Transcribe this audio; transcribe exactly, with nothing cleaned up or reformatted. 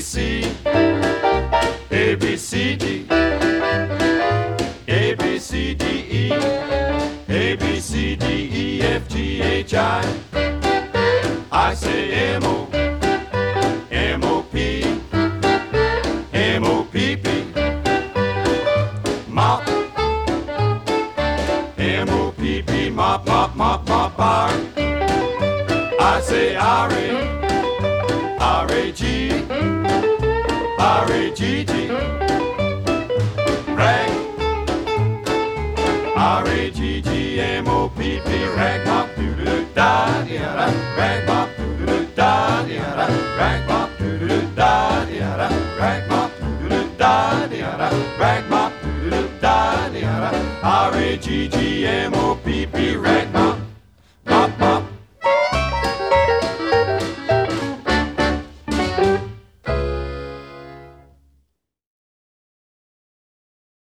C, A, B, C, D, A, B, C, D, E, A, B, C, D, E, F, G, H, I. I say M, O, M, O, P, M, O, P, P, mop, M, O, P, P, mop, mop, mop, mop, R. I say R, A, R, A, G, R, A, G, G, rag, R, A, G, G, M, O, P, P, rag, mop, doo-doo, da, da, rag, mop, doo-doo, da, da, rag, mop, doo-doo, da, da, rag, mop, doo-doo, da, da, rag, mop, doo-doo, da, da, R, A, G, G, M, O, P, P, rag, mop.